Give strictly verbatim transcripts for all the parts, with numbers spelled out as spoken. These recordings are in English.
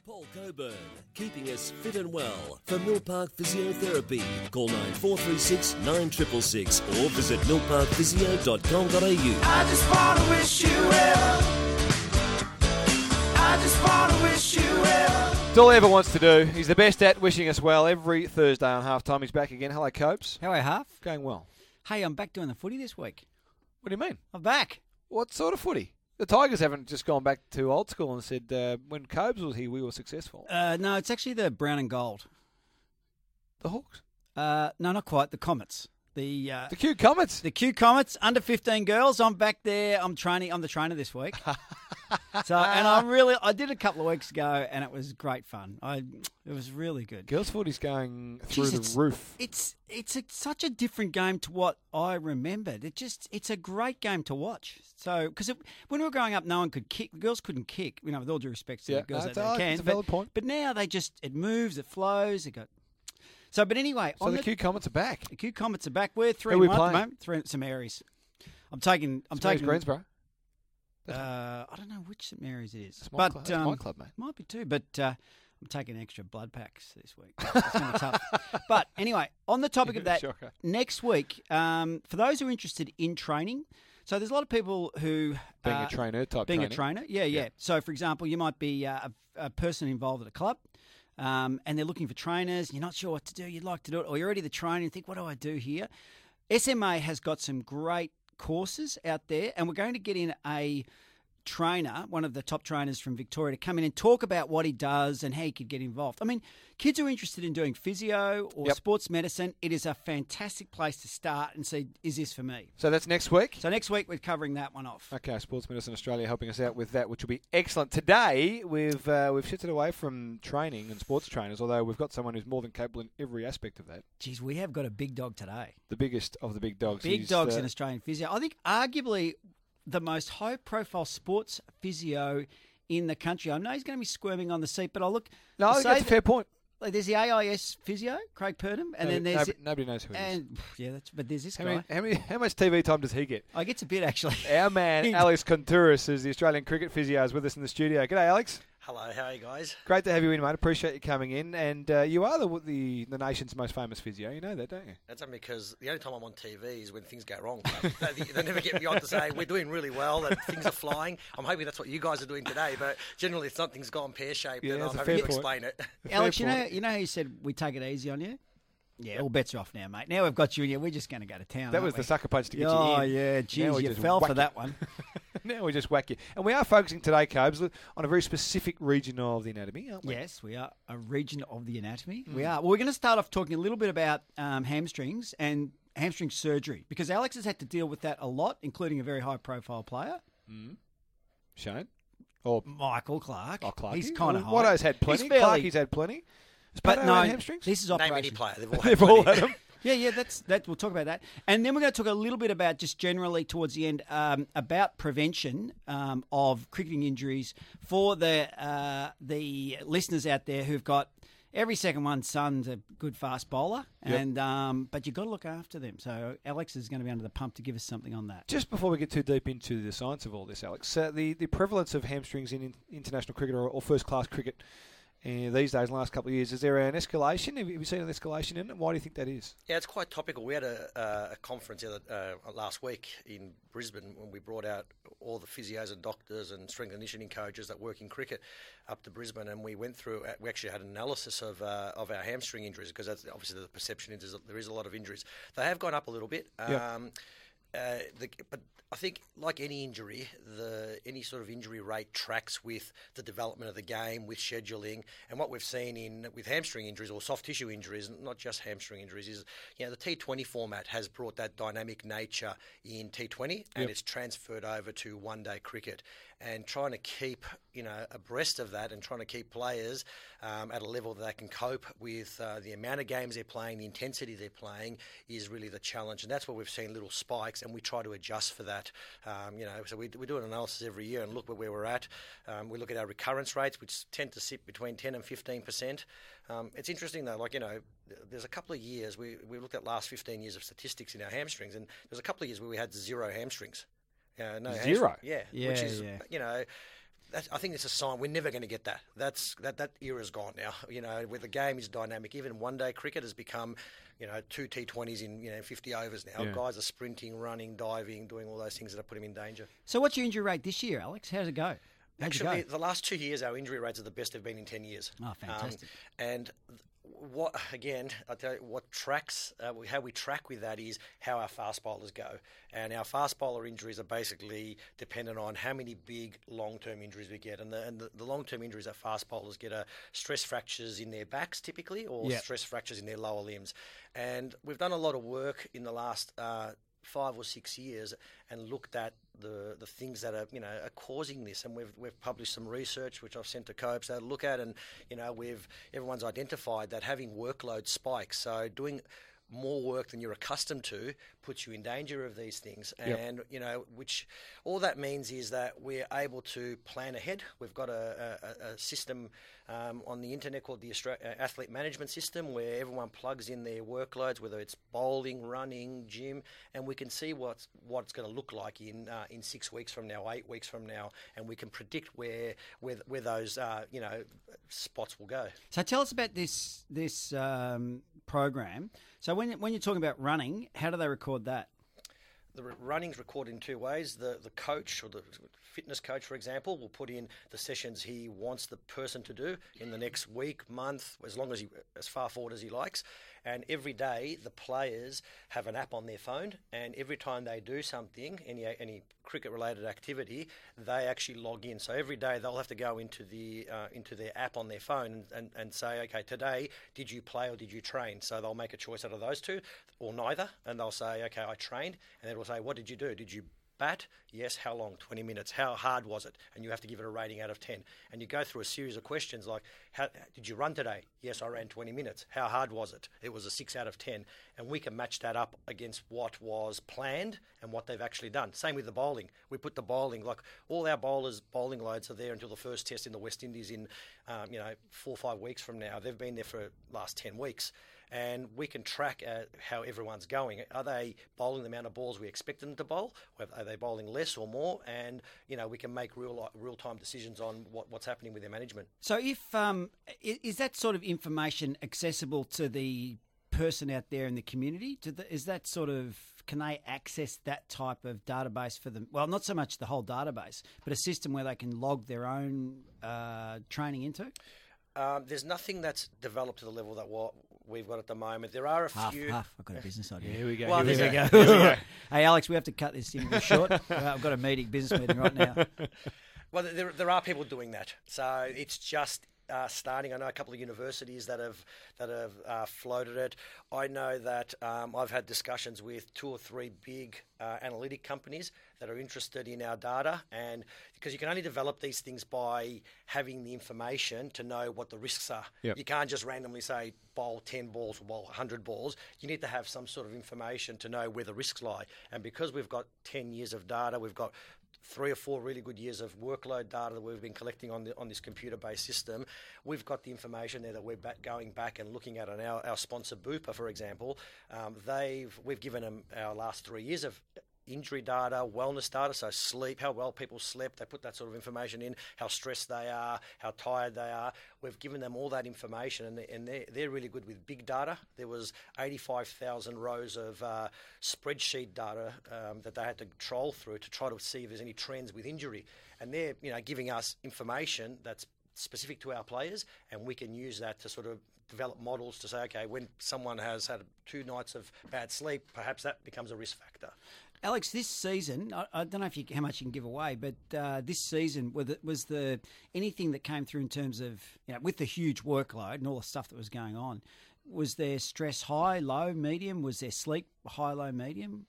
Paul Coburn, keeping us fit and well. For Mill Park Physiotherapy, call nine four three six, nine six six six or visit mill park physio dot com dot a u. I just want to wish you well. I just want to wish you well. It's all he ever wants to do. He's the best at wishing us well every Thursday on halftime. He's back again. Hello, Copes. How are you, Half? Going well. Hey, I'm back doing the footy this week. What do you mean? I'm back. What sort of footy? The Tigers haven't just gone back to old school and said, uh, when Cobes was here, we were successful. Uh, no, it's actually the brown and gold. The Hawks? Uh, no, not quite. The Comets. The uh, The Q Comets? the Q Comets, under fifteen girls. I'm back there. I'm training. I'm the trainer this week. So, and I'm really. I did it a couple of weeks ago, and it was great fun. I. It was really good. Girls' footy's going through Jeez, the it's, roof. It's it's a, such a different game to what I remembered. It just it's a great game to watch. So because when we were growing up, no one could kick. The girls couldn't kick. You know, with all due respect to Yeah, the girls no, that it's- they it's can. a valid but, point. but now they just it moves, it flows, it got. So, but anyway, So on the, the, Q Comets are back. the Q Comets are back. We're three Who are we one at the playing? moment. Three St Mary's. I'm taking. I'm St Mary's taking. Greensborough. Uh, I don't know which St Mary's it is, That's my but club, that's my um, club, mate. might be too. But uh, I'm taking extra blood packs this week. It's going to be tough. But anyway, on the topic of that, Shocker. next week, um, for those who are interested in training, so there's a lot of people who Being uh, a trainer type being training. a trainer, yeah, yeah, Yeah. So, for example, you might be uh, a, a person involved at a club. Um, and they're looking for trainers. You're not sure what to do. You'd like to do it, or you're already the trainer and think, "What do I do here?" S M A has got some great courses out there, and we're going to get in a trainer, one of the top trainers from Victoria, to come in and talk about what he does and how he could get involved. I mean, kids who are interested in doing physio or Yep. sports medicine, it is a fantastic place to start and see, is this for me? So that's next week? So next week we're covering that one off. Okay, Sports Medicine Australia helping us out with that, which will be excellent. Today, we've uh, we've shifted away from training and sports trainers, although we've got someone who's more than capable in every aspect of that. Geez, we have got a big dog today. The biggest of the big dogs. Big He's, dogs uh, in Australian physio. I think arguably the most high-profile sports physio in the country. I know he's going to be squirming on the seat, but I'll look. No, I think that's a fair point. Like, there's the A I S physio, Craig Purdom, and Nobody, then there's nobody, nobody knows who he is. and yeah, that's but there's this How, guy. many, how, many, how much T V time does he get? I gets a bit actually. Our man, Alex Contouris, is the Australian cricket physio, is with us in the studio. G'day, Alex. Hello, how are you guys? Great to have you in, mate. Appreciate you coming in. And uh, you are the, the the nation's most famous physio. You know that, don't you? That's only because the only time I'm on T V is when things go wrong. they, they never get me on to say we're doing really well, that things are flying. I'm hoping that's what you guys are doing today, but generally if something's gone pear-shaped, Yeah, then that's I'm a having to fair point. explain it. Alex, Fair you know, point. you know how you said we take it easy on you. Yeah, all bets are off now, mate. Now we've got you in here. We're just going to go to town. That aren't was we? the sucker punch to get Oh you in. yeah, Now geez, we you just fell whack for you. that one. Now we just whack you. And we are focusing today, Cobes, on a very specific region of the anatomy, aren't we? Yes, we are a region of the anatomy. Mm. We are. Well, we're going to start off talking a little bit about um, hamstrings and hamstring surgery because Alex has had to deal with that a lot, including a very high-profile player, Shane? Or Michael Clark. oh, Clark? He's kind of high. Watto's had plenty. He's fairly, Clarkie's had plenty. Has but Pato no, had hamstrings? this is Name any operation. player, they've all had They've all plenty. had them. Yeah, yeah, that's that. We'll talk about that, and then we're going to talk a little bit about just generally towards the end um, about prevention um, of cricketing injuries for the uh, the listeners out there who've got every second one's son's a good fast bowler, Yep. and um, but you've got to look after them. So Alex is going to be under the pump to give us something on that. Just before we get too deep into the science of all this, Alex, uh, the, the prevalence of hamstrings in, in international cricket or, or first-class cricket uh, these days, in the last couple of years, is there an escalation? Have you, have you seen an escalation in it? Why do you think that is? Yeah, it's quite topical. We had a, uh, a conference the other, uh, last week in Brisbane when we brought out all the physios and doctors and strength and conditioning coaches that work in cricket up to Brisbane, and we went through. We actually had an analysis of uh, of our hamstring injuries because that's obviously the perception is that there is a lot of injuries. They have gone up a little bit. Yep. Um, Uh, the, but I think, like any injury, the any sort of injury rate tracks with the development of the game, with scheduling, and what we've seen in with hamstring injuries or soft tissue injuries, not just hamstring injuries, is you know the T twenty format has brought that dynamic nature in T twenty, and Yep. it's transferred over to one day cricket, and trying to keep you know abreast of that and trying to keep players um, at a level that they can cope with uh, the amount of games they're playing, the intensity they're playing is really the challenge, and that's where we've seen little spikes. And we try to adjust for that. Um, you know, so we, we do an analysis every year and look at where we're at. Um, we look at our recurrence rates, which tend to sit between ten and fifteen percent. Um, it's interesting though, like you know, there's a couple of years we we looked at last fifteen years of statistics in our hamstrings, and there's a couple of years where we had zero hamstrings. Uh, no Zero? hamstring- yeah, Yeah, which is yeah. you know. That, I think it's a sign we're never going to get that. That's that that era's gone now. You know, where the game is dynamic. Even one-day cricket has become, you know, two T twenties in you know fifty overs now. Yeah. Guys are sprinting, running, diving, doing all those things that put him in danger. So what's your injury rate this year, Alex? How's it go? How'd Actually, you go? the last two years, our injury rates are the best they've been in ten years. Oh, fantastic. Um, and what again? I tell you, what tracks uh, how we track with that is how our fast bowlers go, and our fast bowler injuries are basically dependent on how many big long-term injuries we get, and the and the, the long-term injuries that fast bowlers get are stress fractures in their backs typically, or Yep. stress fractures in their lower limbs, and we've done a lot of work in the last. Uh, five or six years and looked at the the things that are you know are causing this, and we've we've published some research which I've sent to Copes to look at, and you know we've everyone's identified that having workload spikes, so doing more work than you're accustomed to puts you in danger of these things. Yep. And you know which all that means is that we're able to plan ahead. We've got a, a, a system um, on the internet called the Austra- uh, Athlete Management System, where everyone plugs in their workloads, whether it's bowling, running, gym, and we can see what's what it's going to look like in uh, in six weeks from now, eight weeks from now, and we can predict where where, where those uh, you know spots will go. So tell us about this this um, program. So when when you're talking about running, how do they record that? The r- running's recorded in two ways. The the coach or the fitness coach, for example, will put in the sessions he wants the person to do in the next week, month, as long as he as far forward as he likes. And every day, the players have an app on their phone, and every time they do something, any any cricket-related activity, they actually log in. So every day they'll have to go into the uh, into their app on their phone and, and, and say, okay, today did you play or did you train? So they'll make a choice out of those two, or neither, and they'll say, okay, I trained, and then it'll say, what did you do? Did you bat? Yes. How long? twenty minutes. How hard was it? And you have to give it a rating out of ten. And you go through a series of questions like, how, did you run today? Yes, I ran twenty minutes. How hard was it? It was a six out of ten. And we can match that up against what was planned and what they've actually done. Same with the bowling. We put the bowling, like all our bowlers' bowling loads are there until the first test in the West Indies in, um, you know, four or five weeks from now. They've been there for the last ten weeks. And we can track uh, how everyone's going. Are they bowling the amount of balls we expect them to bowl? Are they bowling less or more? And, you know, we can make real real-time decisions on what, what's happening with their management. So if um, i- is that sort of information accessible to the person out there in the community? To the, is that sort of, can they access that type of database for them? Well, not so much the whole database, but a system where they can log their own uh, training into? Um, there's nothing that's developed to the level that what we've got at the moment. There are a Half, few... half. I've got a business idea. Here we go. Well, here we there's go. a- Here we go. Hey, Alex, we have to cut this interview short. Uh, I've got a meeting, business meeting right now. Well, there, there are people doing that. So it's just uh, starting. I know a couple of universities that have that have uh, floated it. I know that um, I've had discussions with two or three big uh, analytic companies that are interested in our data, and because you can only develop these things by having the information to know what the risks are. Yep. You can't just randomly say bowl ten balls or bowl one hundred balls. You need to have some sort of information to know where the risks lie. And because we've got ten years of data, we've got three or four really good years of workload data that we've been collecting on the, on this computer-based system. We've got the information there that we're back, going back and looking at. And our, our sponsor, Bupa, for example, um, they've we've given them our last three years of injury data, wellness data, so sleep, how well people slept. They put that sort of information in, how stressed they are, how tired they are. We've given them all that information, and, they, and they're, they're really good with big data. There was eighty-five thousand rows of uh, spreadsheet data um, that they had to troll through to try to see if there's any trends with injury. And they're you know giving us information that's specific to our players, and we can use that to sort of develop models to say, okay, when someone has had two nights of bad sleep, perhaps that becomes a risk factor. Alex, this season, I, I don't know if you, how much you can give away, but uh, this season, was the, was the anything that came through in terms of, you know, with the huge workload and all the stuff that was going on, was there stress high, low, medium? Was there sleep high, low, medium?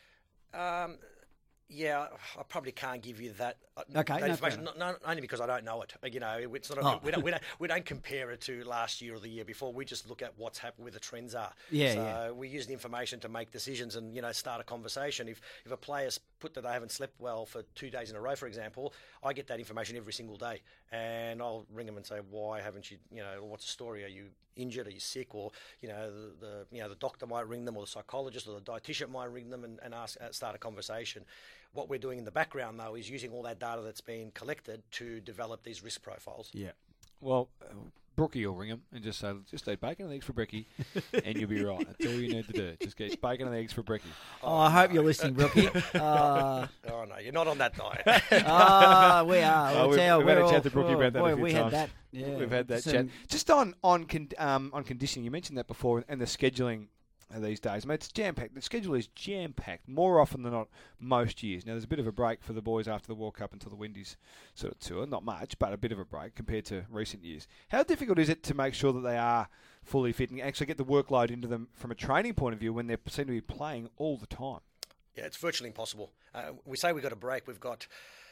Um, yeah, I probably can't give you that, uh, Okay, that no, information, fair not, not only because I don't know it. You know, it's not a, Oh. we, don't, we, don't, we don't compare it to last year or the year before. We just look at what's happened, where the trends are. Yeah, so yeah. we use the information to make decisions and, you know, start a conversation. If if a player's put that they haven't slept well for two days in a row, for example, I get that information every single day, and I'll ring them and say, why haven't you, you know, what's the story? Are you injured? Are you sick? Or, you know, the, the you know the doctor might ring them, or the psychologist or the dietitian might ring them and, and ask uh, start a conversation. What we're doing in the background, though, is using all that data that's been collected to develop these risk profiles. Yeah. Well, uh, Brookie will ring him and just say, just eat bacon and eggs for brekkie, and you'll be right. That's all you need to do. Just get bacon and eggs for brekkie. Oh, I hope you're listening, Brookie. Uh, oh, no, you're not on that diet. Ah, we are. Oh, We'll we've, tell, we've we're had a all, chat to Brookie oh, about that boy, a few we times. had that. Yeah, We've had that Some- chat. Just on on con, um, on conditioning, you mentioned that before, and the scheduling uh, these days. Mate, it's jam-packed. The schedule is jam-packed more often than not most years. Now, there's a bit of a break for the boys after the World Cup until the Windies sort of tour. Not much, but a bit of a break compared to recent years. How difficult is it to make sure that they are fully fit and actually get the workload into them from a training point of view when they seem to be playing all the time? Yeah, it's virtually impossible. Uh, we say we've got a break. We've got,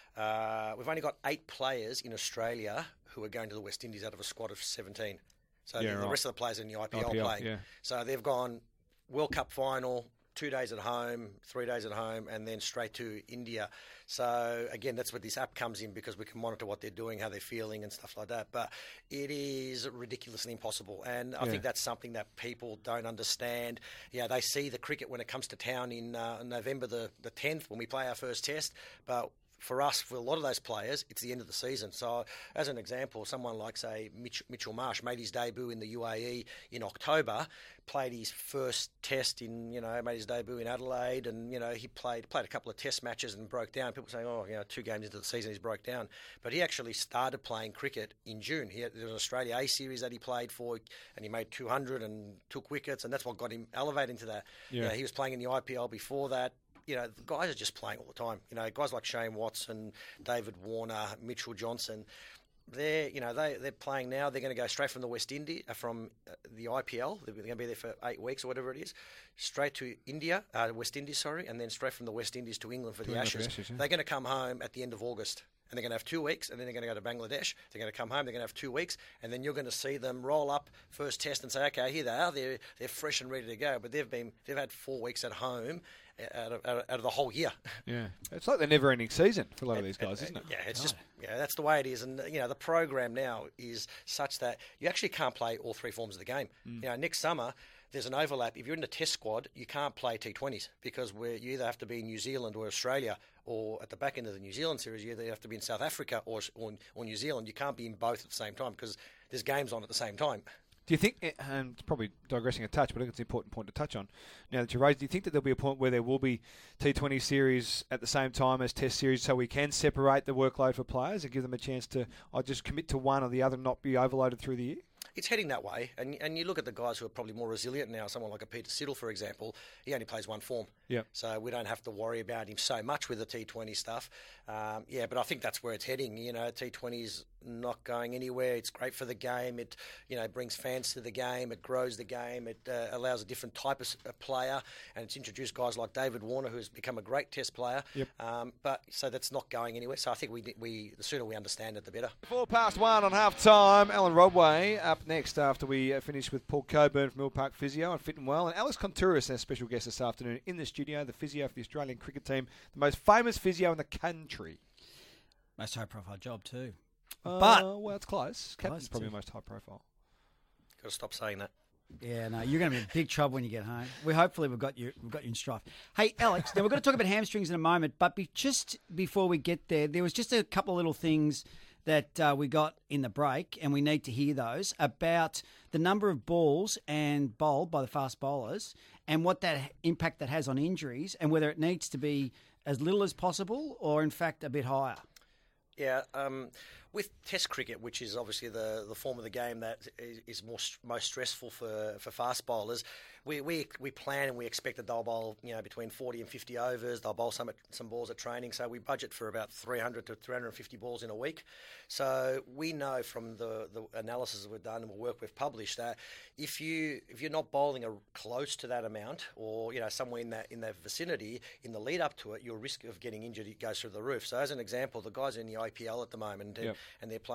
uh, we've only got eight players in Australia who are going to the West Indies out of a squad of seventeen. So Yeah, the, the right. rest of the players are in the I P L, I P L, playing. yeah. So they've gone World Cup final, two days at home, three days at home, and then straight to India. So, again, that's where this app comes in, because we can monitor what they're doing, how they're feeling and stuff like that. But it is ridiculously impossible. And I Yeah. think that's something that people don't understand. Yeah, they see the cricket when it comes to town in uh, November the, the tenth when we play our first test. But for us, for a lot of those players, it's the end of the season. So, as an example, someone like, say, Mitch, Mitchell Marsh made his debut in the U A E in October, played his first test in, you know, made his debut in Adelaide, and, you know, he played played a couple of test matches and broke down. People saying, oh, you know, two games into the season he's broke down. But he actually started playing cricket in June. He had, there was an Australia A series that he played for, and he made two hundred and took wickets, and that's what got him elevated into that. Yeah. You know, he was playing in the I P L before that. You know, the guys are just playing all the time. You know, guys like Shane Watson, David Warner, Mitchell Johnson, they're, you know, they, they're playing now. They're going to go straight from the West Indies, uh, from uh, the I P L. They're going to be there for eight weeks or whatever it is, straight to India, uh, West Indies, sorry, and then straight from the West Indies to England for To the England for Ashes. Ashes, yeah. They're going to come home at the end of August. And they're going to have two weeks, and then they're going to go to Bangladesh. They're going to come home. They're going to have two weeks, and then you're going to see them roll up first test and say, "Okay, here they are. They're they're fresh and ready to go." But they've been they've had four weeks at home out of, out of the whole year. Yeah. It's like the never-ending season for a lot of these guys, isn't it? Yeah, it's just yeah, that's the way it is. And you know, the program now is such that you actually can't play all three forms of the game. Mm. You know, next summer there's an overlap. If you're in the Test squad, you can't play T twenties because we're, you either have to be in New Zealand or Australia, or at the back end of the New Zealand series, you either have to be in South Africa or or, or New Zealand. You can't be in both at the same time because there's games on at the same time. Do you think, and it's probably digressing a touch, but I think it's an important point to touch on now that you raised, do you think that there'll be a point where there will be T twenty series at the same time as Test series so we can separate the workload for players and give them a chance to I just commit to one or the other and not be overloaded through the year? It's heading that way, and and you look at the guys who are probably more resilient now. Someone like a Peter Siddle, for example, he only plays one form, yeah. So we don't have to worry about him so much with the T twenty stuff. Um, yeah, but I think that's where it's heading. You know, T twenty's not going anywhere. It's great for the game. It you know brings fans to the game. It grows the game. It uh, allows a different type of uh, player, and it's introduced guys like David Warner, who's become a great Test player. Yep. Um, but so that's not going anywhere. So I think we we the sooner we understand it, the better. Four past one on half time. Alan Rodway up next after we uh, finish with Paul Coburn from Mill Park Physio and Fit and Well, and Alex Contouris, our special guest this afternoon in the studio, the physio for the Australian cricket team, the most famous physio in the country. Most high profile job too. Uh, But- well, it's close. Captain's Close probably too. the most high profile. Got to stop saying that. Yeah, no, you're going to be in big trouble when you get home. We hopefully we've got you we've got you in strife. Hey, Alex, now we're going to talk about hamstrings in a moment, but be, just before we get there, there was just a couple of little things that uh, we got in the break, and we need to hear those about the number of balls and bowled by the fast bowlers, and what that impact that has on injuries, and whether it needs to be as little as possible or in fact a bit higher. Yeah, um, with Test cricket, which is obviously the, the form of the game that is, is more most stressful for, for fast bowlers, we, we we plan and we expect that they'll bowl you know between forty and fifty overs. They'll bowl some at, some balls at training, so we budget for about three hundred to three hundred fifty balls in a week. So we know from the, the analysis we've done and the work we've published that if you if you're not bowling a, close to that amount, or you know somewhere in that in that vicinity in the lead up to it, your risk of getting injured goes through the roof. So as an example, the guys in the I P L at the moment, and, Yep. and they're playing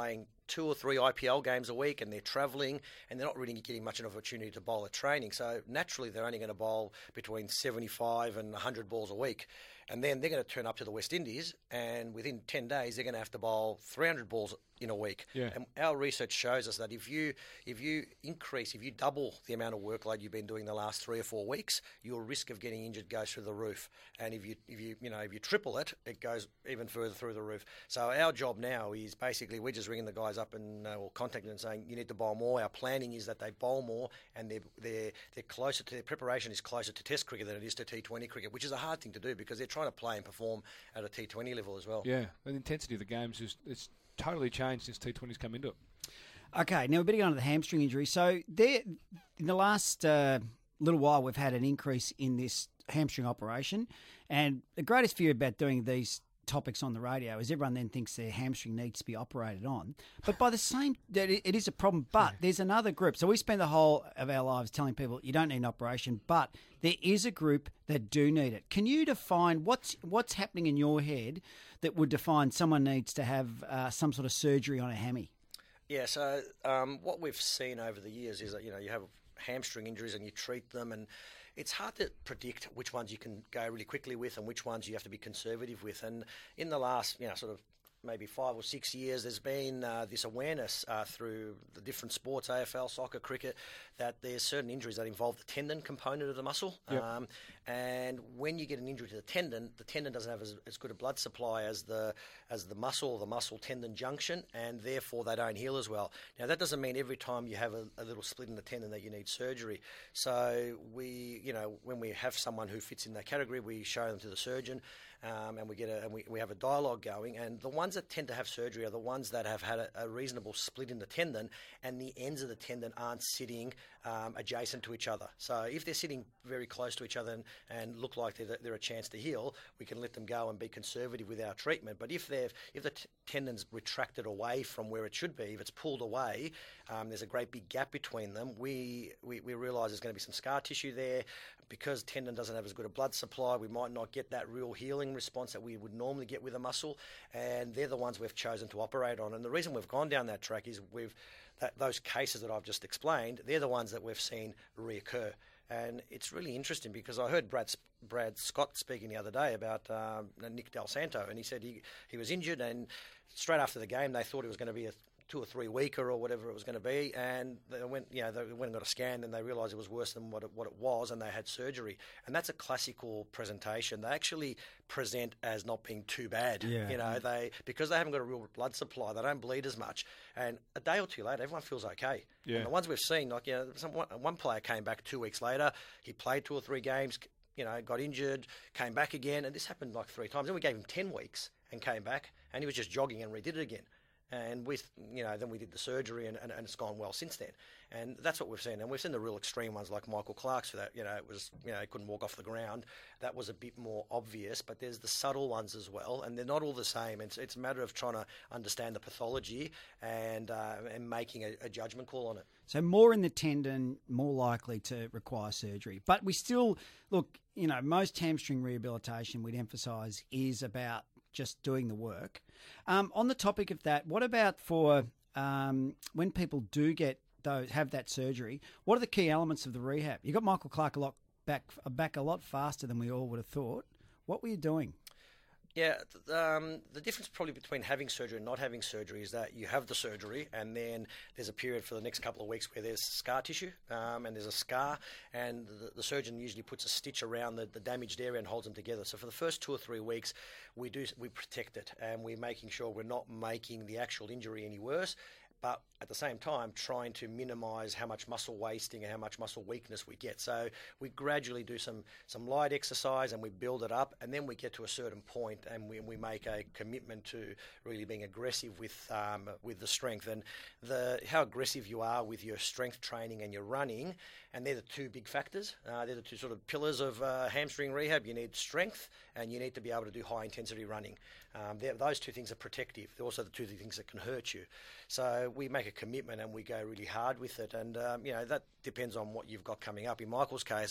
two or three I P L games a week and they're travelling and they're not really getting much of an opportunity to bowl at training. So naturally they're only going to bowl between seventy-five and one hundred balls a week. And then they're going to turn up to the West Indies and within ten days they're going to have to bowl three hundred balls in a week. Yeah. And our research shows us that if you if you increase, if you double the amount of workload you've been doing the last three or four weeks, your risk of getting injured goes through the roof. And if you if you you know if you triple it, it goes even further through the roof. So our job now is basically we're just ringing the guys up and uh, or contacting them and saying you need to bowl more. Our planning is that they bowl more and they're they're they're closer to their preparation is closer to Test cricket than it is to T twenty cricket, which is a hard thing to do because they're trying to play and perform at a T twenty level as well. Yeah, the intensity of the games is it's totally changed since T twenty's come into it. Okay, now we're better on to the hamstring injury. So there, in the last uh, little while, we've had an increase in this hamstring operation, and the greatest fear about doing these topics on the radio is everyone then thinks their hamstring needs to be operated on. But by the same, it is a problem. But there's another group. So we spend the whole of our lives telling people you don't need an operation, but there is a group that do need it. Can you define what's what's happening in your head that would define someone needs to have uh, some sort of surgery on a hammy? Yeah, so um, what we've seen over the years is that, you know, you have hamstring injuries and you treat them, and it's hard to predict which ones you can go really quickly with and which ones you have to be conservative with. And in the last, you know, sort of maybe five or six years, there's been uh, this awareness uh, through the different sports, A F L, soccer, cricket, that there's certain injuries that involve the tendon component of the muscle. Yep. Um, and when you get an injury to the tendon, the tendon doesn't have as, as good a blood supply as the as the muscle or the muscle-tendon junction, and therefore they don't heal as well. Now, that doesn't mean every time you have a, a little split in the tendon that you need surgery. So we, you know, when we have someone who fits in that category, we show them to the surgeon. Um, and we get a and we, we have a dialogue going, and the ones that tend to have surgery are the ones that have had a, a reasonable split in the tendon, and the ends of the tendon aren't sitting um, adjacent to each other. So if they're sitting very close to each other and, and look like they're, they're a chance to heal, we can let them go and be conservative with our treatment. But if they've if the t- tendon's retracted away from where it should be, if it's pulled away, um, there's a great big gap between them. We we, we realise there's going to be some scar tissue there. Because tendon doesn't have as good a blood supply, we might not get that real healing response that we would normally get with a muscle, and they're the ones we've chosen to operate on. And the reason we've gone down that track is we've that, those cases that I've just explained, they're the ones that we've seen reoccur. And it's really interesting because I heard Brad Brad Scott speaking the other day about um, Nick Del Santo, and he said he, he was injured, and straight after the game they thought it was going to be a two or three weeker or whatever it was going to be, and they went, you know, they went and got a scan, and they realised it was worse than what it, what it was, and they had surgery. And that's a classical presentation. They actually present as not being too bad. Yeah. You know, they because they haven't got a real blood supply, they don't bleed as much, and a day or two later, everyone feels okay. Yeah. And the ones we've seen, like, you know, some, one, one player came back two weeks later. He played two or three games. You know, got injured, came back again, and this happened like three times. Then we gave him ten weeks and came back, and he was just jogging and redid it again. And with, you know, then we did the surgery, and, and, and it's gone well since then. And that's what we've seen. And we've seen the real extreme ones like Michael Clark's for that. You know, it was, you know, he couldn't walk off the ground. That was a bit more obvious, but there's the subtle ones as well, and they're not all the same. It's, it's a matter of trying to understand the pathology and uh, and making a, a judgment call on it. So more in the tendon, more likely to require surgery. But we still, look, you know, most hamstring rehabilitation, we'd emphasise, is about just doing the work. Um, on the topic of that, what about for um, when people do get those have that surgery? What are the key elements of the rehab? You got Michael Clark a lot back back a lot faster than we all would have thought. What were you doing? Yeah, th- um, the difference probably between having surgery and not having surgery is that you have the surgery, and then there's a period for the next couple of weeks where there's scar tissue, um, and there's a scar, and the, the surgeon usually puts a stitch around the, the damaged area and holds them together. So for the first two or three weeks, we do we protect it, and we're making sure we're not making the actual injury any worse, but at the same time trying to minimise how much muscle wasting and how much muscle weakness we get. So we gradually do some, some light exercise and we build it up, and then we get to a certain point and we, we make a commitment to really being aggressive with um, with the strength. And the how aggressive you are with your strength training and your running, and they're the two big factors. Uh, they're the two sort of pillars of uh, hamstring rehab. You need strength and you need to be able to do high intensity running. Um, those two things are protective. They're also the two things that can hurt you. So we make a commitment and we go really hard with it. And, um, you know, that depends on what you've got coming up. In Michael's case,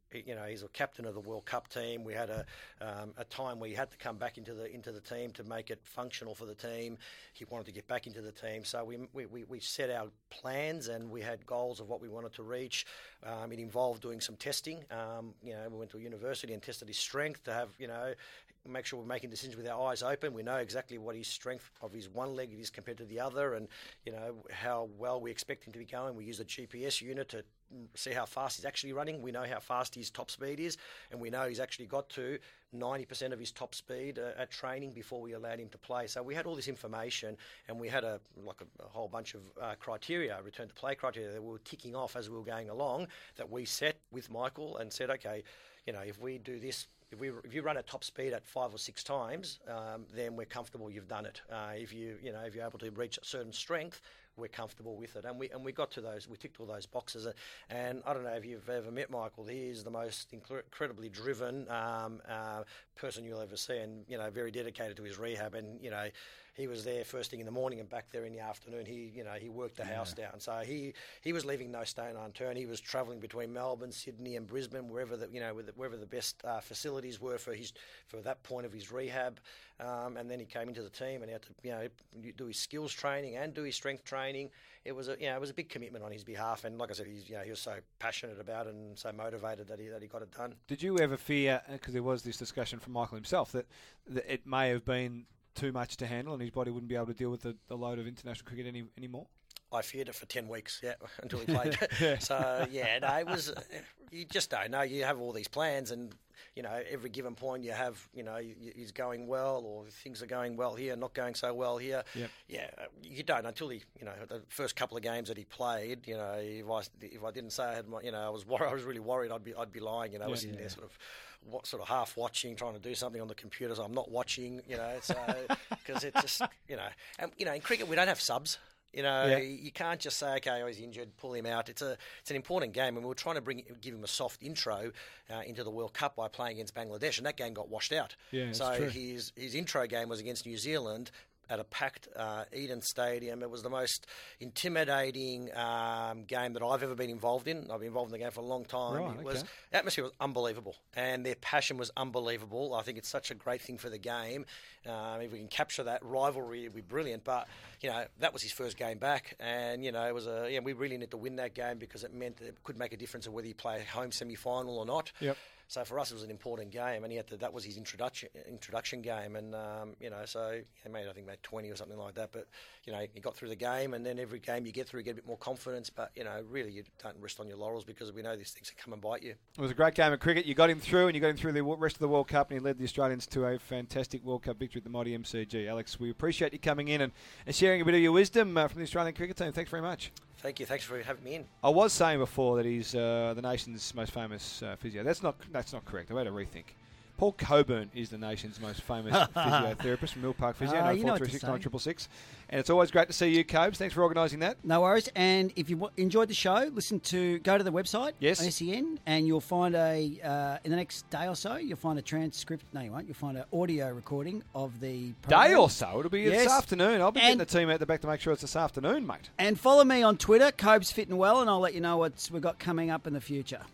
you know, he's a captain of the World Cup team. We had a um, a time where he had to come back into the into the team to make it functional for the team. He wanted to get back into the team, so we we, we, we set our plans and we had goals of what we wanted to reach. Um, it involved doing some testing. Um, you know, we went to a university and tested his strength to have, you know, make sure we're making decisions with our eyes open. We know exactly what his strength of his one leg is compared to the other, and you know how well we expect him to be going. We use a G P S unit to see how fast he's actually running. We know how fast his top speed is, and we know he's actually got to ninety percent of his top speed uh, at training before we allowed him to play. So we had all this information, and we had a like a, a whole bunch of uh, criteria, return to play criteria that we were ticking off as we were going along, that we set with Michael and said, okay, you know, if we do this, if we if you run at top speed at five or six times, um, then we're comfortable you've done it. Uh, if you you know if you're able to reach a certain strength, we're comfortable with it, and we and we got to those. We ticked all those boxes, and I don't know if you've ever met Michael. He is the most incredibly driven um, uh, person you'll ever see, and you know, very dedicated to his rehab. And you know, he was there first thing in the morning and back there in the afternoon. He you know he worked the yeah. house down, so he he was leaving no stone unturned. He was travelling between Melbourne, Sydney, and Brisbane, wherever the you know wherever the best uh, facilities were for his for that point of his rehab. Um, and then he came into the team and he had to you know do his skills training and do his strength training. It was a you know it was a big commitment on his behalf, and like I said, he's you know he was so passionate about it and so motivated that he that he got it done. Did you ever fear, because there was this discussion from Michael himself, that, that it may have been too much to handle and his body wouldn't be able to deal with the, the load of international cricket any anymore? I feared it for ten weeks, yeah, until he played. So yeah, no, it was. You just don't know. You have all these plans, and you know, every given point you have, you know, he's going well, or things are going well here, not going so well here. Yep. Yeah, you don't until he, you know, the first couple of games that he played. You know, if I if I didn't say I had, my, you know, I was worried, I was really worried. I'd be I'd be lying. You know, yeah, I was in yeah. there sort of. What sort of half watching, trying to do something on the computer, so I'm not watching, you know, so because it just, you know, and you know, in cricket we don't have subs. You know, yeah. you can't just say, okay, oh, he's injured, pull him out. It's a it's an important game, and we were trying to bring give him a soft intro uh, into the World Cup by playing against Bangladesh, and that game got washed out. Yeah, so true. his his intro game was against New Zealand at a packed uh, Eden Stadium. It was the most intimidating um, game that I've ever been involved in. I've been involved in the game for a long time. Right, it okay. was the atmosphere was unbelievable, and their passion was unbelievable. I think it's such a great thing for the game. Um, if we can capture that rivalry, it'd be brilliant. But you know, that was his first game back, and you know, it was a yeah. We really need to win that game because it meant that it could make a difference of whether you play a home semi-final or not. Yep. So for us, it was an important game, and he had to, that was his introduction introduction game, and um, you know, so he made I think made twenty or something like that. But you know, he got through the game, and then every game you get through, you get a bit more confidence. But you know, really, you don't rest on your laurels because we know these things can come and bite you. It was a great game of cricket. You got him through, and you got him through the rest of the World Cup, and he led the Australians to a fantastic World Cup victory at the mighty M C G. Alex, we appreciate you coming in and, and sharing a bit of your wisdom uh, from the Australian cricket team. Thanks very much. Thank you. Thanks for having me in. I was saying before that he's uh, the nation's most famous uh, physio. That's not that's not correct. I've had a rethink. Paul Coburn is the nation's most famous physiotherapist from Mill Park Physio. Uh, nine four three six nine six six. And it's always great to see you, Cobes. Thanks for organising that. No worries. And if you w- enjoyed the show, listen to go to the website, yes. S E N, and you'll find a uh, in the next day or so, you'll find a transcript. No, you won't. You'll find an audio recording of the program. Day or so. It'll be yes. this afternoon. I'll be and, getting the team out the back to make sure it's this afternoon, mate. And follow me on Twitter, Cobes Fit and Well, and I'll let you know what we've got coming up in the future.